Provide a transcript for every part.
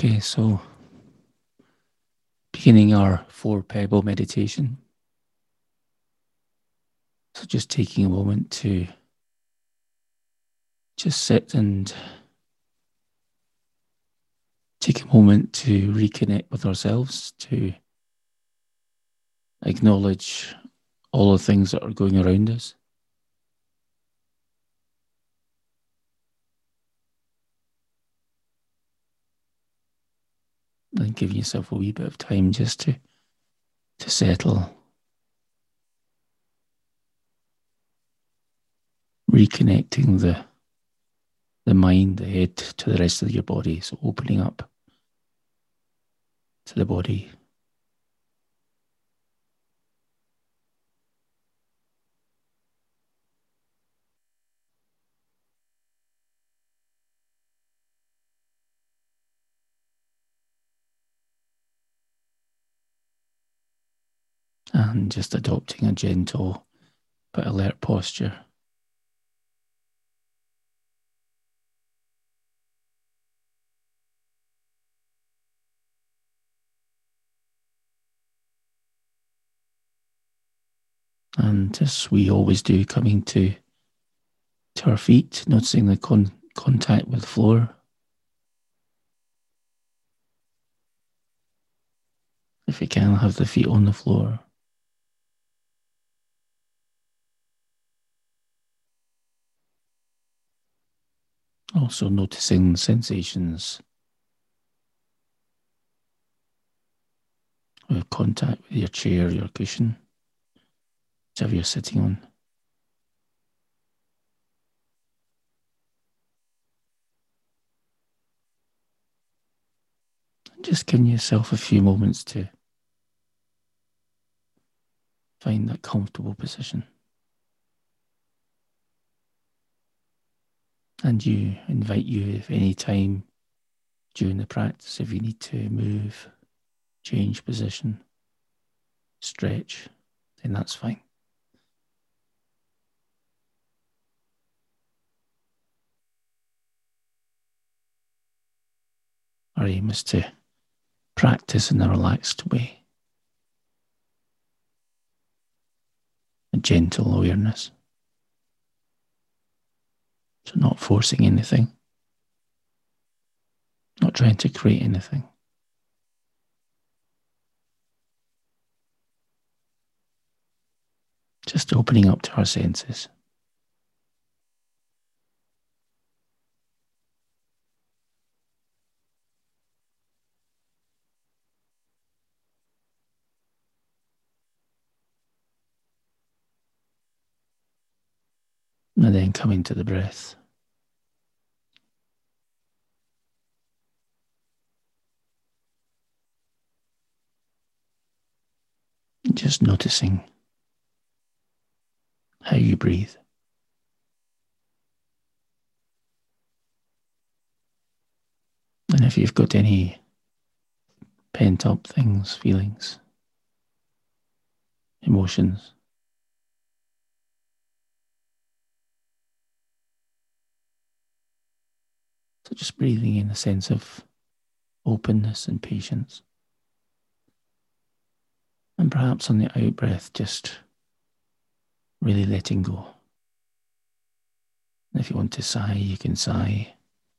Okay, so beginning our 4 pebble meditation. So just taking a moment to just sit and take a moment to reconnect with ourselves, to acknowledge all the things that are going around us. And giving yourself a wee bit of time just to settle, reconnecting the mind, the head to the rest of your body. So opening up to the body. And just adopting a gentle but alert posture. And as we always do, coming to our feet, noticing the contact with the floor. If you can, have the feet on the floor. Also noticing sensations of contact with your chair, your cushion, whichever you're sitting on. Just giving yourself a few moments to find that comfortable position. And you invite you, if any time during the practice, if you need to move, change position, stretch, then that's fine. Our aim is to practice in a relaxed way, a gentle awareness. So not forcing anything, not trying to create anything. Just opening up to our senses. And then coming to the breath. Just noticing how you breathe. And if you've got any pent up things, feelings, emotions, so just breathing in a sense of openness and patience. And perhaps on the out breath, just really letting go. And if you want to sigh, you can sigh.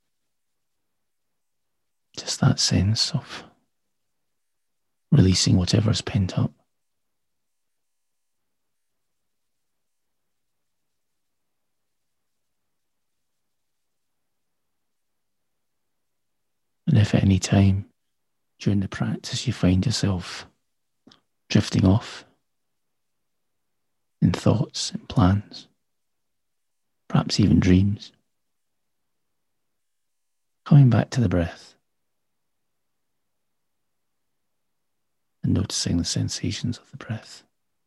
Just that sense of releasing whatever's pent up. And if at any time during the practice you find yourself drifting off in thoughts and plans, perhaps even dreams, coming back to the breath and noticing the sensations of the breath.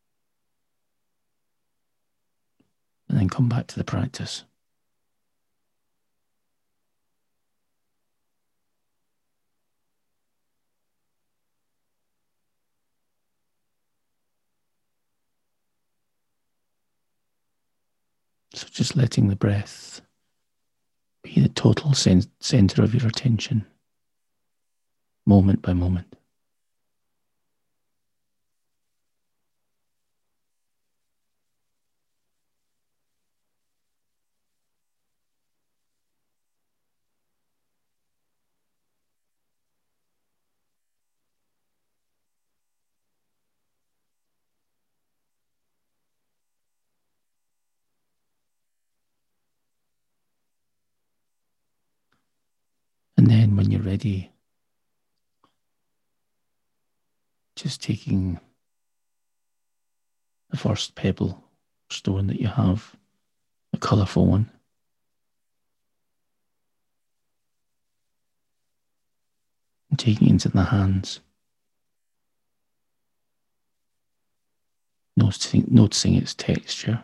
And then come back to the practice. So just letting the breath be the total center of your attention. moment by moment. And then when you're ready, just taking the first pebble, stone that you have, a colourful one, and taking it into the hands, noticing its texture,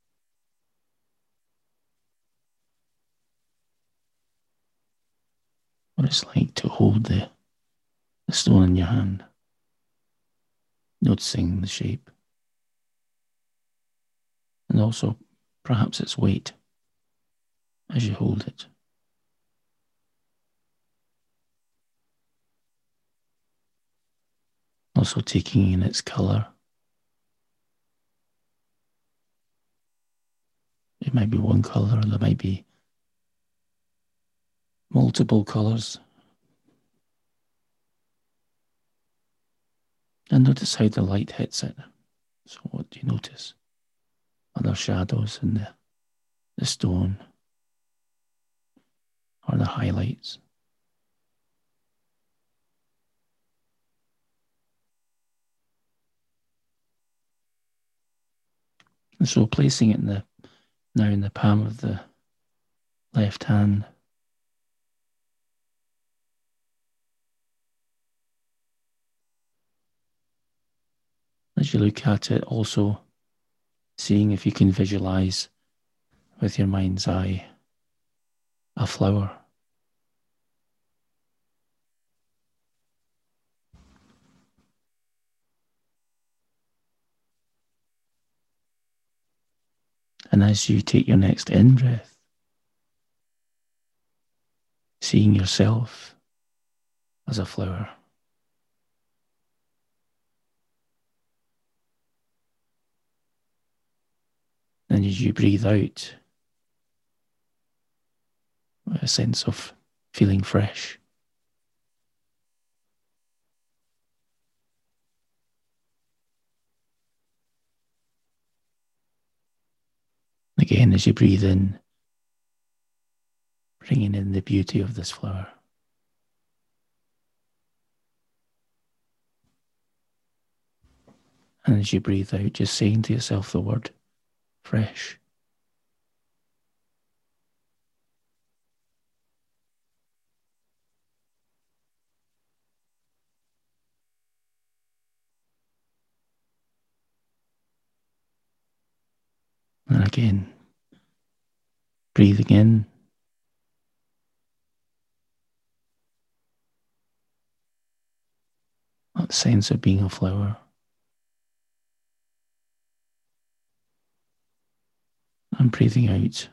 what it's like to hold the stone in your hand, noticing the shape, and also perhaps its weight as you hold it. Also taking in its colour. It might be one colour, there might be multiple colours. And notice how the light hits it. So what do you notice? Other shadows in the stone or the highlights. And so placing it now in the palm of the left hand, as you look at it, also seeing if you can visualize with your mind's eye a flower. And as you take your next in-breath, seeing yourself as a flower. And as you breathe out, a sense of feeling fresh. Again, as you breathe in, bringing in the beauty of this flower. And as you breathe out, just saying to yourself the word fresh. And again, breathing in, that sense of being a flower. And breathing out,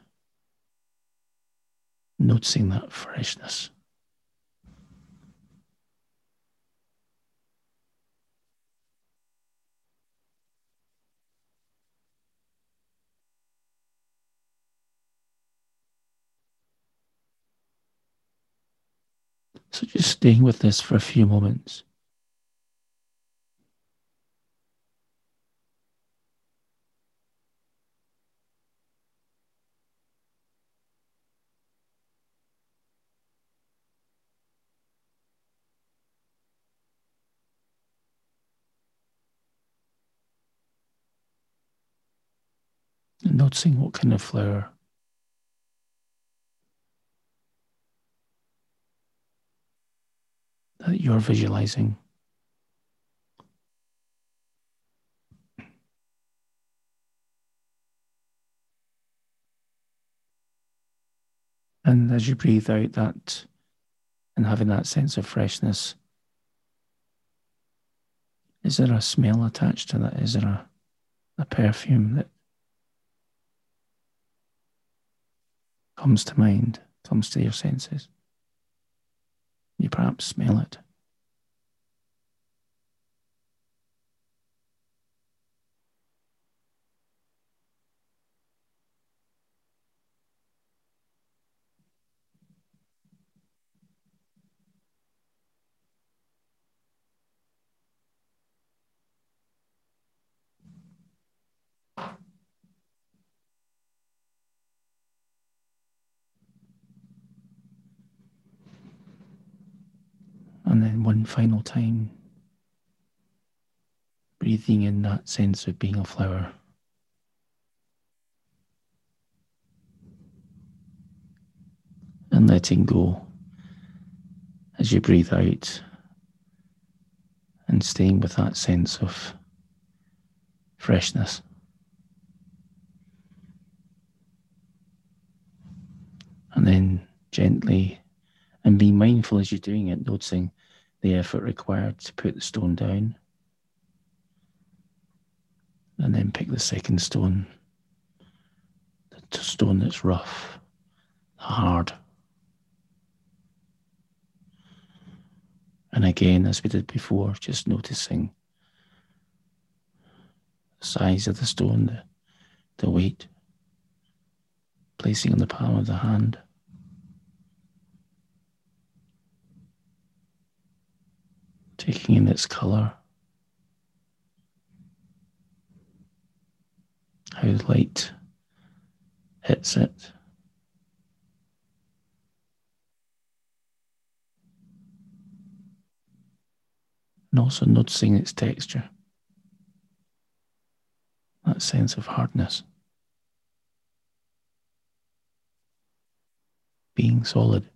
noticing that freshness. So just staying with this for a few moments. And noticing what kind of flower that you're visualizing. And as you breathe out that and having that sense of freshness, is there a smell attached to that? Is there a perfume that comes to mind, comes to your senses? You perhaps smell it. one final time, breathing in that sense of being a flower. And letting go as you breathe out, and staying with that sense of freshness. And then gently, and being mindful as you're doing it, noticing the effort required to put the stone down. And then pick the second stone, the stone that's rough, hard. And again, as we did before, just noticing the size of the stone, the weight, placing on the palm of the hand. Taking in its colour, how the light hits it. And also noticing its texture, that sense of hardness, being solid.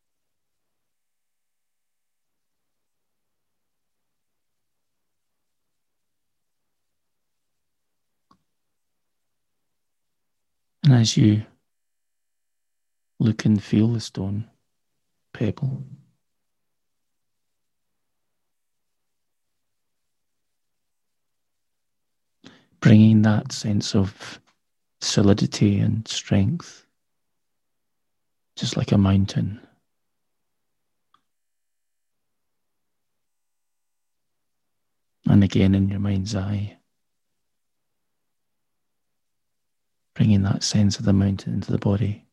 And as you look and feel the stone pebble, bringing that sense of solidity and strength, just like a mountain. And again, in your mind's eye, bringing that sense of the mountain into the body.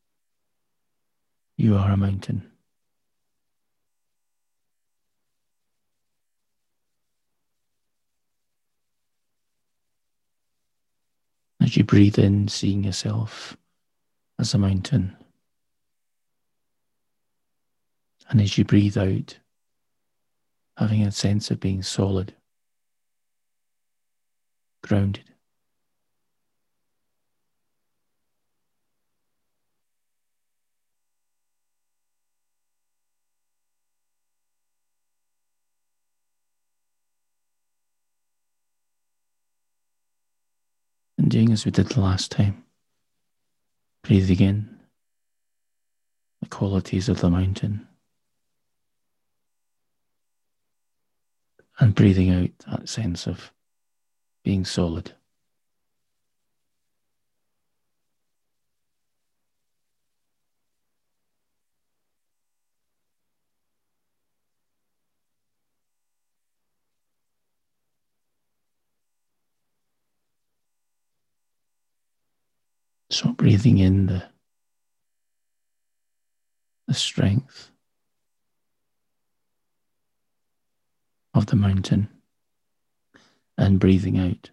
You are a mountain. As you breathe in, seeing yourself as a mountain. And as you breathe out, having a sense of being solid, grounded. And doing as we did the last time, breathing in the qualities of the mountain, and breathing out that sense of being solid. So breathing in the strength of the mountain, and breathing out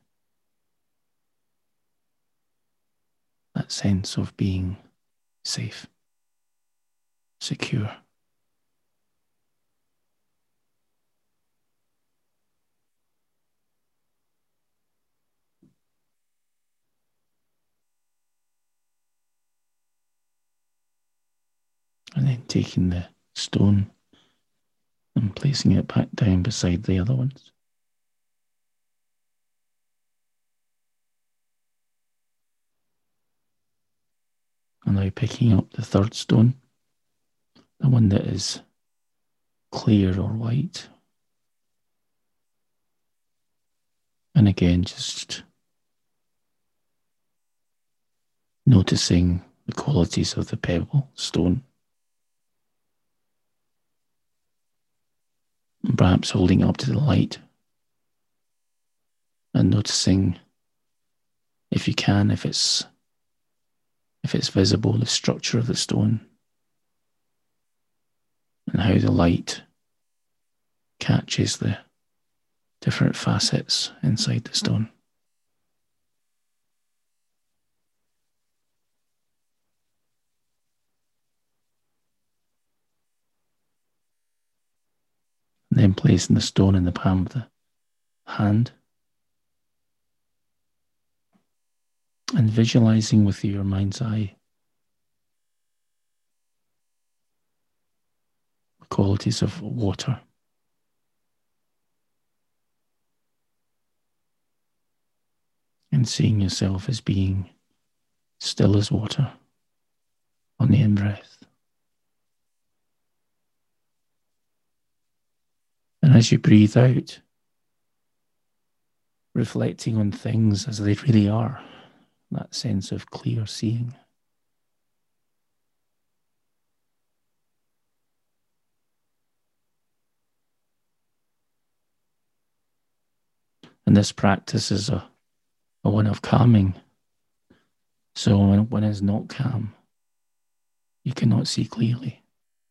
that sense of being safe, secure. And then taking the stone and placing it back down beside the other ones. And now picking up the third stone, the one that is clear or white. And again, just noticing the qualities of the pebble stone. And perhaps holding up to the light and noticing, if you can, if it's visible, the structure of the stone and how the light catches the different facets inside the stone. then placing the stone in the palm of the hand and visualizing with your mind's eye the qualities of water. And seeing yourself as being still as water on the in-breath. And as you breathe out, reflecting on things as they really are, that sense of clear seeing. And this practice is a one of calming. So when it's not calm, you cannot see clearly.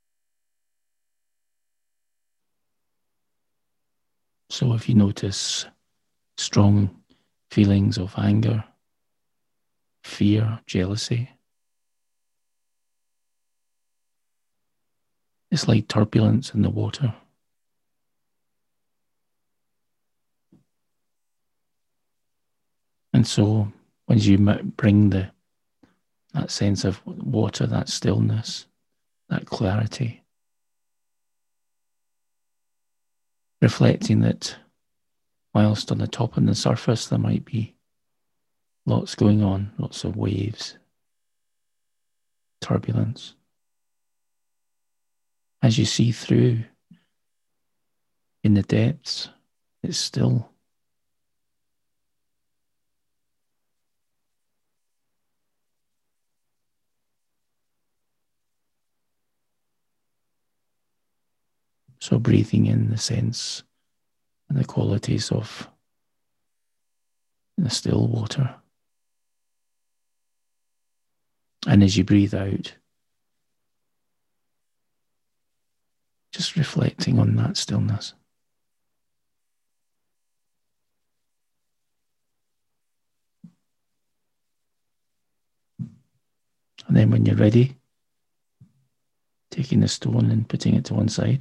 So if you notice strong feelings of anger, fear, jealousy, it's like turbulence in the water. And so when you bring that sense of water, that stillness, that clarity, reflecting that whilst on the top and the surface there might be lots going on, lots of waves, turbulence. As you see through in the depths, it's still. So breathing in the sense and the qualities of the still water. And as you breathe out, just reflecting on that stillness. And then when you're ready, taking the stone and putting it to one side.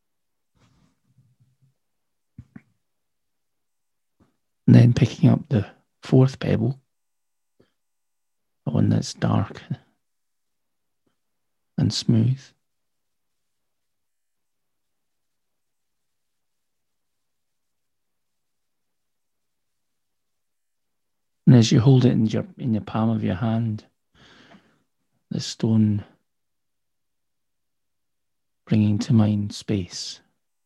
And then picking up the fourth pebble, the one that's dark and smooth. And as you hold it in the palm of your hand, the stone bringing to mind space.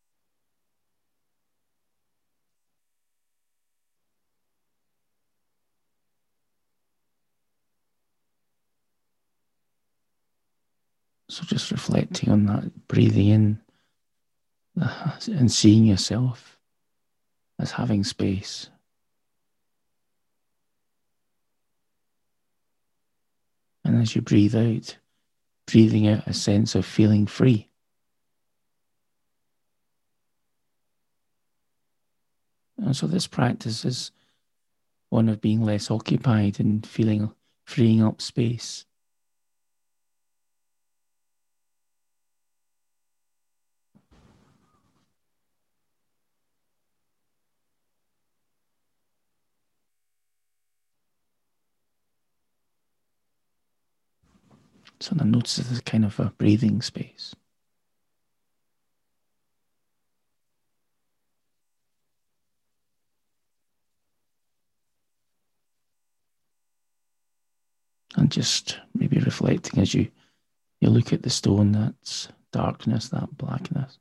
So just reflecting on that, breathing in and seeing yourself as having space. And as you breathe out, breathing out a sense of feeling free. And so this practice is one of being less occupied and freeing up space. So now notice this kind of a breathing space. And just maybe reflecting as you look at the stone, that's darkness, that blackness.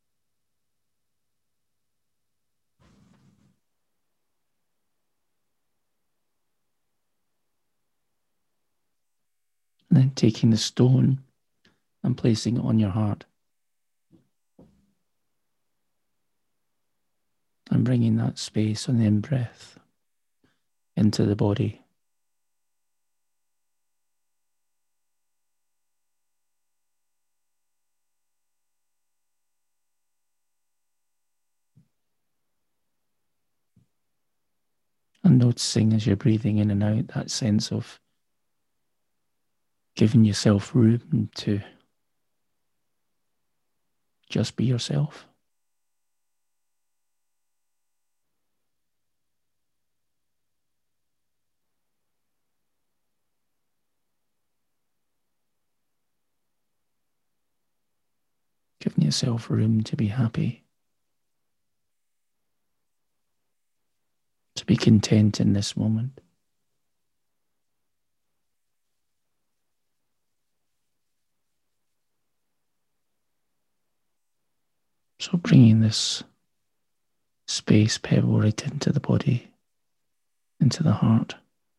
And then taking the stone and placing it on your heart. And bringing that space on the in-breath into the body. And noticing as you're breathing in and out that sense of giving yourself room to just be yourself. yourself room to be happy, to be content in this moment. So bringing this space pebble right into the body, into the heart.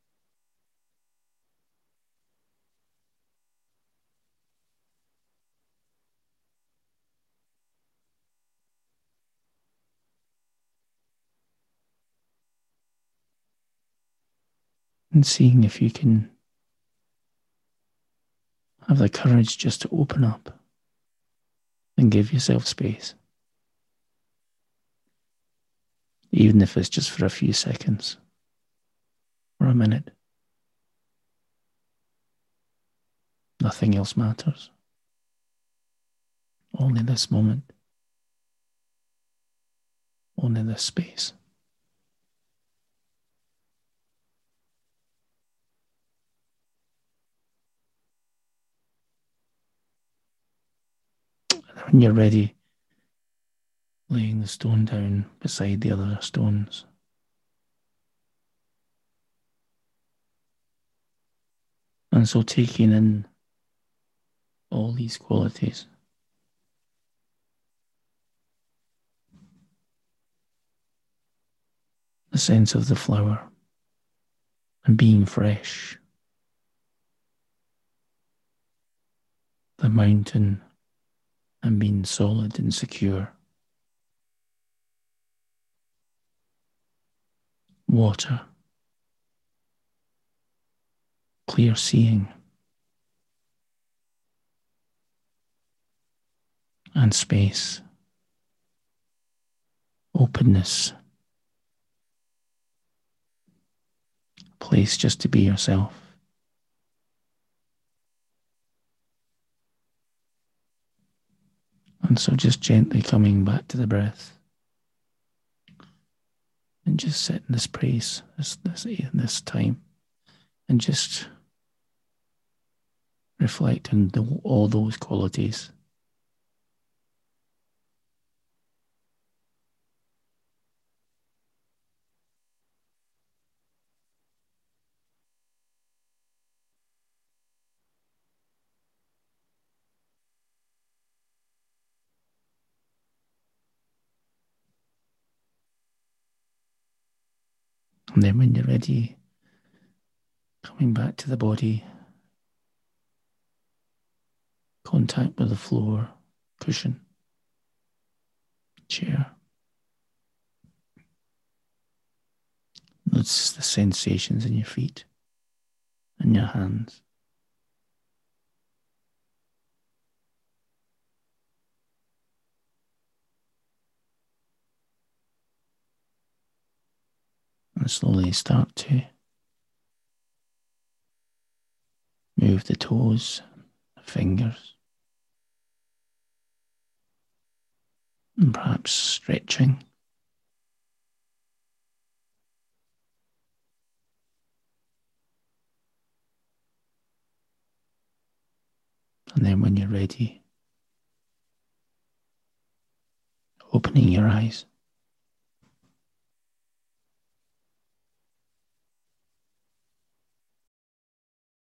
And seeing if you can have the courage just to open up and give yourself space. Even if it's just for a few seconds or a minute. Nothing else matters. Only this moment. Only this space. And when you're ready, laying the stone down beside the other stones. And so taking in all these qualities. The sense of the flower and being fresh. The mountain and being solid and secure. Water. Clear seeing. And space. Openness. A place just to be yourself. And so just gently coming back to the breath. And just sit in this place, this time. And just reflect on all those qualities. And then when you're ready, coming back to the body, contact with the floor, cushion, chair. Notice the sensations in your feet and your hands. And slowly start to move the toes, the fingers, and perhaps stretching. And then when you're ready, opening your eyes.